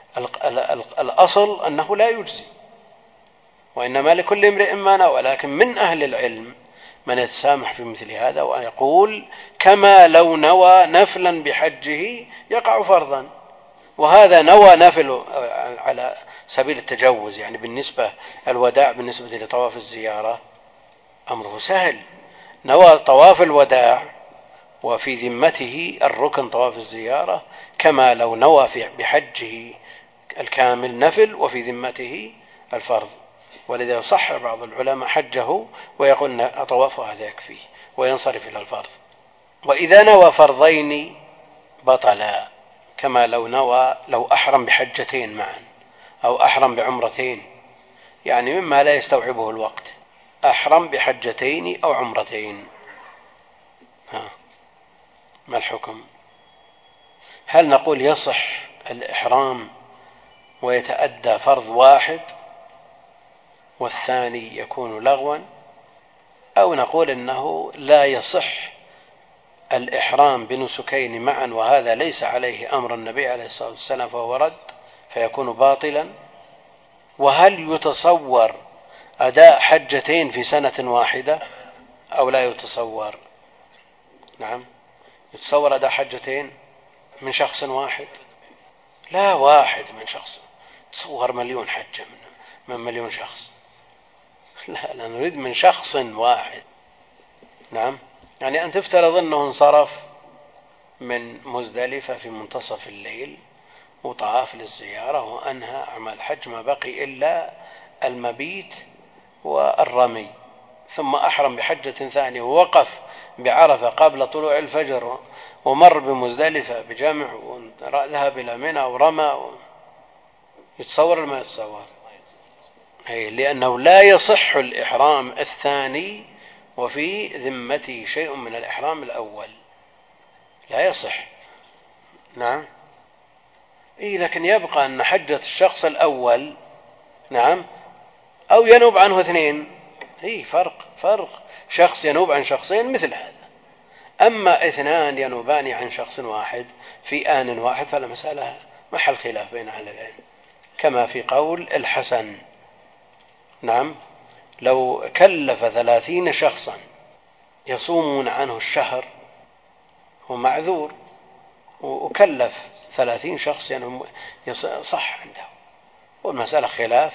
الأصل أنه لا يجزي، وإنما لكل امرئ ما نوى. لكن من أهل العلم من يتسامح في مثل هذا ويقول كما لو نوى نفلا بحجه يقع فرضا، وهذا نوى نفل على سبيل التجوز، يعني بالنسبة الوداع بالنسبة لطواف الزيارة أمره سهل، نوى طواف الوداع وفي ذمته الركن طواف الزيارة كما لو نوى بحجه الكامل نفل وفي ذمته الفرض. ولذا يصح بعض العلماء حجه ويقول أن طوافه هذا يكفيه وينصرف إلى الفرض. وإذا نوى فرضين بطلا، كما لو نوى لو أحرم بحجتين معا أو أحرم بعمرتين، يعني مما لا يستوعبه الوقت، أحرم بحجتين أو عمرتين، ها ما الحكم؟ هل نقول يصح الإحرام ويتأدى فرض واحد والثاني يكون لغوا، أو نقول إنه لا يصح الإحرام بنسكين معا وهذا ليس عليه أمر النبي عليه الصلاة والسلام فهو رد فيكون باطلا؟ وهل يتصور أداء حجتين في سنة واحدة أو لا يتصور؟ نعم يتصور أداء حجتين من شخص واحد، لا واحد من شخص، تصور مليون حجة من, من مليون شخص، لا لا نريد من شخص واحد. نعم يعني أن تفترض أنه انصرف من مزدلفة في منتصف الليل وطاف للزيارة وأنهى أعمال الحج، ما بقي إلا المبيت والرمي، ثم أحرم بحجة ثانية ووقف بعرفة قبل طلوع الفجر ومر بمزدلفة بجامع وذهب إلى منى ورمى، يتصور ما يتصور؟ أي لأنه لا يصح الإحرام الثاني وفي ذمته شيء من الإحرام الأول، لا يصح. نعم إيه لكن يبقى أن حجة الشخص الأول نعم أو ينوب عنه اثنين، إيه فرق فرق شخص ينوب عن شخصين مثل هذا، أما اثنان ينوبان عن شخص واحد في آن واحد فلا مسألة محل خلاف بين أهل العلم، كما في قول الحسن نعم لو كلف ثلاثين شخصا يصومون عنه الشهر هو معذور، وكلف ثلاثين شخص يعني صح عنده، والمسألة خلاف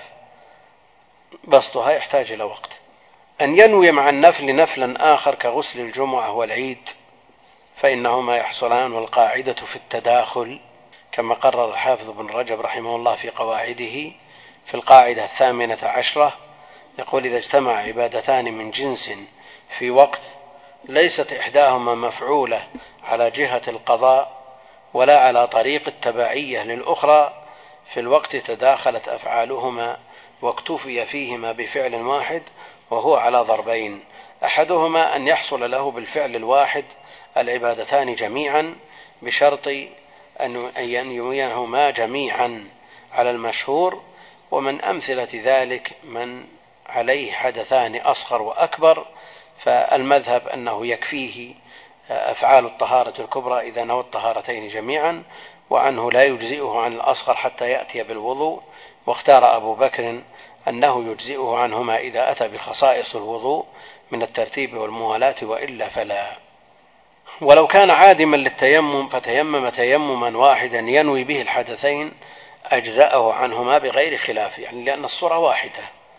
بسطها يحتاج إلى وقت. أن ينوي مع النفل نفلا آخر كغسل الجمعة والعيد فإنهما يحصلان، والقاعدة في التداخل كما قرر الحافظ بن رجب رحمه الله في قواعده في القاعدة الثامنة عشرة، يقول إذا اجتمع عبادتان من جنس في وقت ليست إحداهما مفعولة على جهة القضاء ولا على طريق التبعية للأخرى في الوقت تداخلت أفعالهما واكتفي فيهما بفعل واحد، وهو على ضربين: أحدهما أن يحصل له بالفعل الواحد العبادتان جميعا بشرط أن ينويهما جميعا على المشهور، ومن أمثلة ذلك من عليه حدثان أصغر وأكبر، فالمذهب أنه يكفيه أفعال الطهارة الكبرى إذا نوى الطهارتين جميعا، وعنه لا يجزئه عن الأصغر حتى يأتي بالوضوء، واختار أبو بكر أنه يجزئه عنهما إذا أتى بخصائص الوضوء من الترتيب والموالاة، وإلا فلا. ولو كان عادما للتيمم فتيمم تيمما واحدا ينوي به الحدثين أجزأه عنهما بغير خلاف، يعني لأن الصورة واحدة.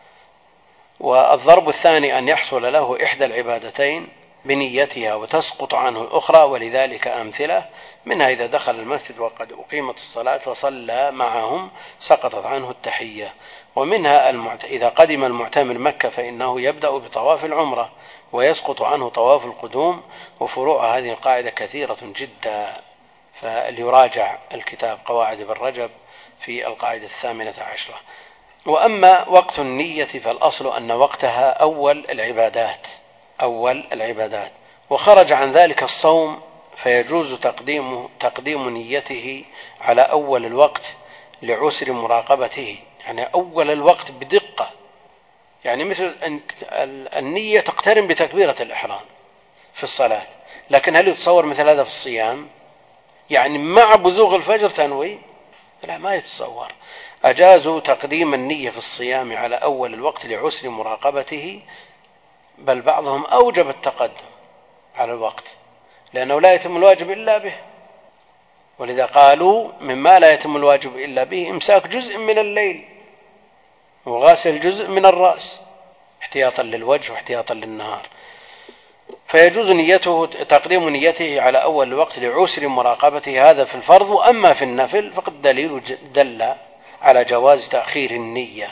والضرب الثاني أن يحصل له إحدى العبادتين بنيتها وتسقط عنه الأخرى، ولذلك أمثلة منها إذا دخل المسجد وقد أقيمت الصلاة فصلى معهم سقطت عنه التحية، ومنها المعت... إذا قدم المعتمر مكة فإنه يبدأ بطواف العمرة ويسقط عنه طواف القدوم، وفروع هذه القاعدة كثيرة جدا، فليراجع الكتاب قواعد ابن رجب في القاعدة الثامنة عشرة. وأما وقت النية فالأصل أن وقتها أول العبادات أول العبادات وخرج عن ذلك الصوم فيجوز تقديم تقديم نيته على أول الوقت لعسر مراقبته، يعني أول الوقت بدقة، يعني مثل النية تقترن بتكبيرة الإحرام في الصلاة، لكن هل يتصور مثل هذا في الصيام؟ يعني مع بزوغ الفجر تنوي؟ لا، ما يتصور. أجازوا تقديم النية في الصيام على أول الوقت لعسر مراقبته، بل بعضهم أوجب التقدم على الوقت لأنه لا يتم الواجب إلا به، ولذا قالوا مما لا يتم الواجب إلا به إمساك جزء من الليل وغاسل جزء من الرأس احتياطا للوجه واحتياطا للنهار. فيجوز نيته تقديم نيته على أول الوقت لعسر مراقبته، هذا في الفرض. وأما في النفل فقد دليل دل على جواز تأخير النية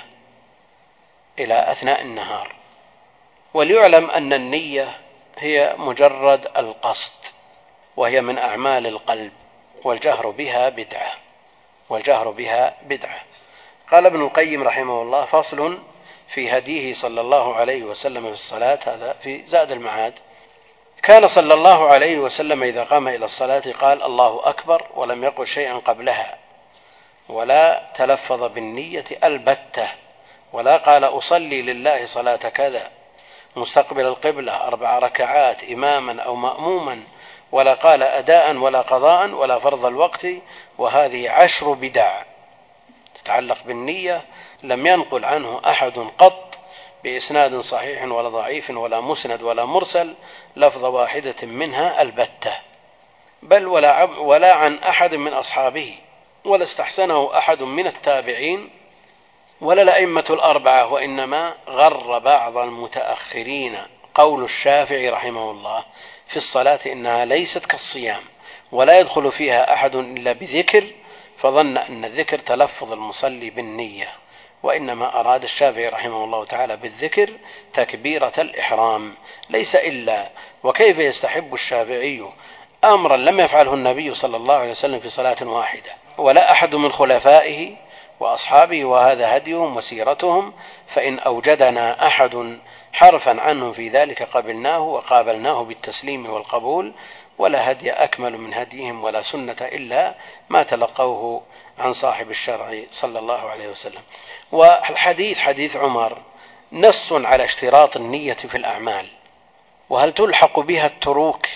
إلى أثناء النهار. وليعلم أن النية هي مجرد القصد، وهي من أعمال القلب، والجهر بها بدعة والجهر بها بدعة. قال ابن القيم رحمه الله: فصل في هديه صلى الله عليه وسلم في الصلاة. هذا في زاد المعاد. كان صلى الله عليه وسلم إذا قام إلى الصلاة قال: الله أكبر، ولم يقل شيئا قبلها، ولا تلفظ بالنية البتة، ولا قال أصلي لله صلاة كذا مستقبل القبلة أربع ركعات إماما أو مأموما، ولا قال أداء ولا قضاء ولا فرض الوقت. وهذه عشر بدع تتعلق بالنية لم ينقل عنه أحد قط بإسناد صحيح ولا ضعيف ولا مسند ولا مرسل لفظ واحدة منها البتة، بل ولا, ولا عن أحد من أصحابه، ولا استحسنه أحد من التابعين ولا الأئمة الأربعة، وإنما غر بعض المتأخرين قول الشافعي رحمه الله في الصلاة إنها ليست كالصيام ولا يدخل فيها أحد إلا بذكر، فظن أن الذكر تلفظ المصلي بالنية، وإنما أراد الشافعي رحمه الله تعالى بالذكر تكبيرة الإحرام ليس إلا. وكيف يستحب الشافعي أمرا لم يفعله النبي صلى الله عليه وسلم في صلاة واحدة ولا أحد من خلفائه وأصحابه، وهذا هديهم وسيرتهم، فإن أوجدنا أحد حرفا عنهم في ذلك قبلناه وقابلناه بالتسليم والقبول، ولا هدي أكمل من هديهم ولا سنة إلا ما تلقوه عن صاحب الشرع صلى الله عليه وسلم. والحديث حديث عمر نص على اشتراط النية في الأعمال. وهل تلحق بها التروك؟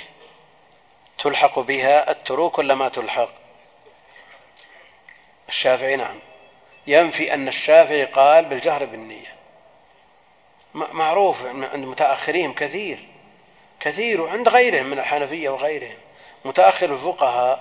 تلحق بها التروك ولا ما تلحق؟ الشافعي نعم ينفي أن الشافعي قال بالجهر بالنية، معروف عند متأخرين كثير كثير وعند غيرهم من الحنفية وغيرهم متأخر الفقهاء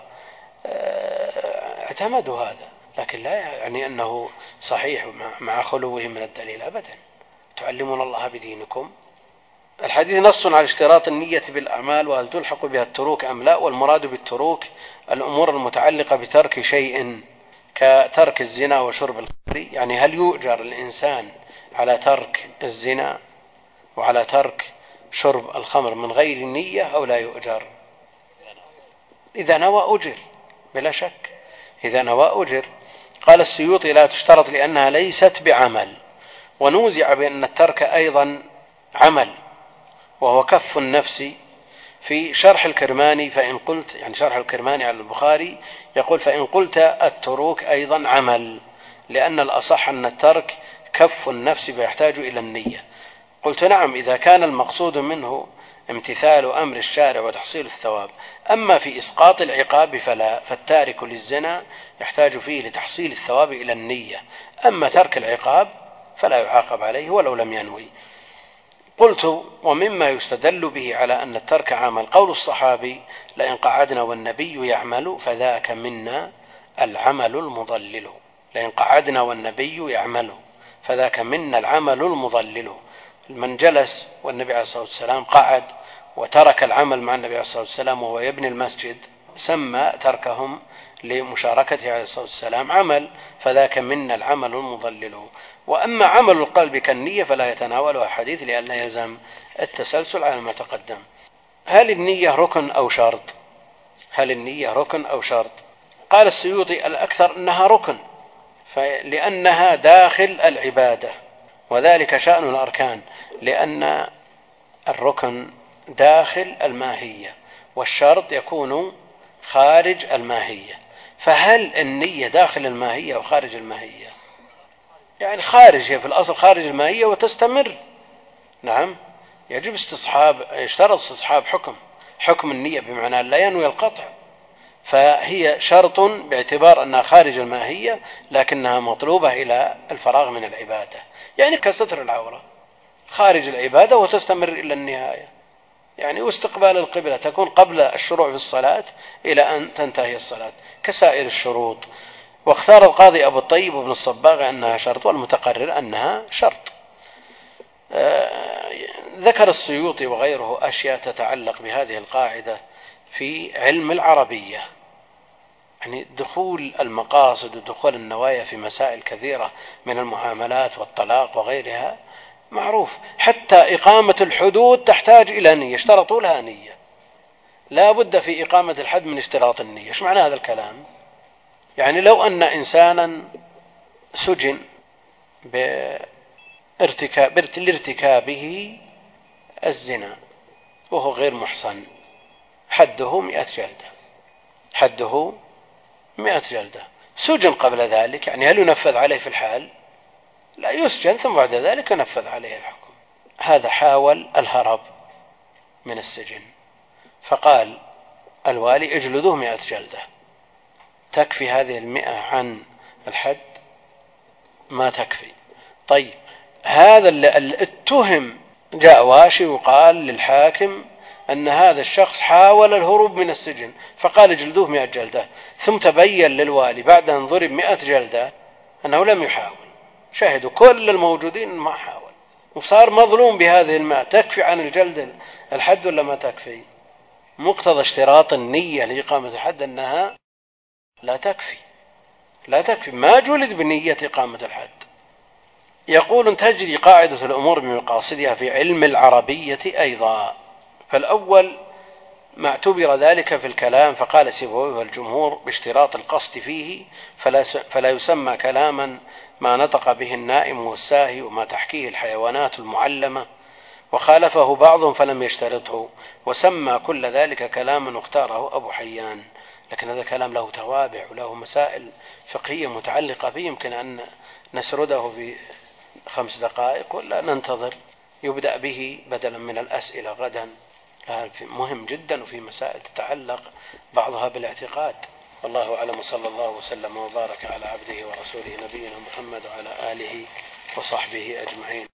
اعتمدوا هذا، لكن لا يعني أنه صحيح مع خلوه من الدليل أبدا. تعلمون الله بدينكم. الحديث نص على اشتراط النية بالأعمال، وهل تلحق بها التروك أم لا؟ والمراد بالتروك الأمور المتعلقة بترك شيء كترك الزنا وشرب الخمر، يعني هل يؤجر الإنسان على ترك الزنا وعلى ترك شرب الخمر من غير نية أو لا يؤجر؟ إذا نوى أجر بلا شك، إذا نوى أجر. قال السيوطي: لا تشترط لأنها ليست بعمل. ونوزع بأن الترك أيضا عمل، وهو كف النفس. في شرح الكرماني فإن قلت، يعني شرح الكرماني على البخاري يقول: فإن قلت التروك أيضا عمل، لأن الأصح أن الترك كف النفس فيحتاج إلى النية. قلت: نعم، إذا كان المقصود منه امتثال أمر الشارع وتحصيل الثواب. أما في إسقاط العقاب فلا، فالتارك للزنا يحتاج فيه لتحصيل الثواب إلى النية، أما ترك العقاب فلا يعاقب عليه ولو لم ينوي. قلت: ومما يستدل به على أن الترك عمل قول الصحابي: لئن قعدنا والنبي يعمل فذاك منا العمل المضلل. لئن قعدنا والنبي يعمل فذاك منا العمل المضلل. من جلس والنبي عليه الصلاة والسلام قعد وترك العمل مع النبي عليه الصلاة والسلام وهو يبني المسجد سمى تركهم لمشاركته عليه الصلاة والسلام عمل، فذاك منا العمل المضلل. وأما عمل القلب كالنية فلا يتناولها حديث لأن لا يلزم التسلسل على ما تقدم. هل النية ركن أو شرط؟ هل النية ركن أو شرط؟ قال السيوطي: الأكثر أنها ركن، لأنها داخل العبادة، وذلك شأن الأركان، لأن الركن داخل الماهية، والشرط يكون خارج الماهية. فهل النية داخل الماهية أو خارج الماهية؟ يعني خارج، هي في الأصل خارج الماهية وتستمر. نعم، يجب استصحاب، يشترط استصحاب حكم حكم النية بمعنى لا ينوي القطع، فهي شرط باعتبار أنها خارج الماهية لكنها مطلوبة إلى الفراغ من العبادة، يعني كستر العورة خارج العبادة وتستمر إلى النهاية، يعني واستقبال القبلة تكون قبل الشروع في الصلاة إلى أن تنتهي الصلاة كسائر الشروط. واختار القاضي أبو الطيب وابن الصباغ أنها شرط، والمتقرر أنها شرط. ذكر السيوطي وغيره أشياء تتعلق بهذه القاعدة في علم العربية، يعني دخول المقاصد ودخول النوايا في مسائل كثيرة من المعاملات والطلاق وغيرها معروف. حتى إقامة الحدود تحتاج إلى نية، اشترطوا لها نية، لا بد في إقامة الحد من اشتراط النية. ايش معنى هذا الكلام؟ يعني لو أن إنسانا سجن بارتكاب لارتكابه الزنا وهو غير محصن، حده مئة جلدة، حده مئة جلدة. سجن قبل ذلك، يعني هل ينفذ عليه في الحال؟ لا، يسجن ثم بعد ذلك ينفذ عليه الحكم. هذا حاول الهرب من السجن، فقال الوالي اجلدوه مئة جلدة. تكفي هذه المئة عن الحد؟ ما تكفي. طيب، هذا اللي اتهم جاء واشي وقال للحاكم أن هذا الشخص حاول الهروب من السجن، فقال اجلدوه مئة جلدة، ثم تبين للوالي بعد أن ضرب مئة جلدة أنه لم يحاول، شاهدوا كل الموجودين ما حاول، وصار مظلوم بهذه المئة. تكفي عن الجلد الحد ولا ما تكفي؟ مقتضى اشتراط النية لإقامة الحد أنها لا تكفي، لا تكفي، ما جلد بنية إقامة الحد. يقول تجري قاعدة الأمور بمقاصدها في علم العربية أيضا. فالأول ما اعتبر ذلك في الكلام، فقال سيبويه والجمهور باشتراط القصد فيه، فلا, فلا يسمى كلاما ما نطق به النائم والساهي وما تحكيه الحيوانات المعلمة، وخالفه بعضهم فلم يشترطه وسمى كل ذلك كلاما واختاره أبو حيان. لكن هذا كلام له توابع وله مسائل فقهية متعلقة به، يمكن أن نسرده في خمس دقائق ولا ننتظر؟ يبدأ به بدلا من الأسئلة غدا، مهم جدا، وفي مسائل تتعلق بعضها بالاعتقاد. والله أعلم، صلى الله وسلم وبارك على عبده ورسوله نبينا محمد وعلى آله وصحبه أجمعين.